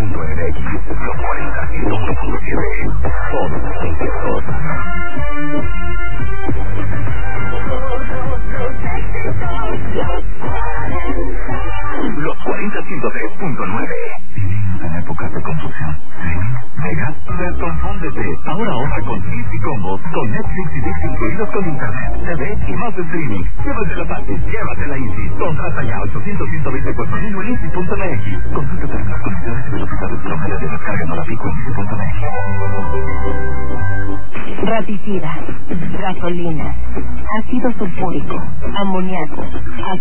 Los 40 y 1.7. Todos los éxitos. Los 40 103.9. Vivimos en épocas de confusión. Mega, desconfúndete. Ahora ahorra con Easy Combo, con Netflix y Disney incluidos con internet, TV y más streaming. Llévatela fácil, llévatela Easy. Contrata ya 800-124.000 en Easy.mx. Consulta términos, condiciones y velocidades promedio de descarga no la pico en Easy.mx. Raticida, gasolina, ácido sulfúrico, amoníaco,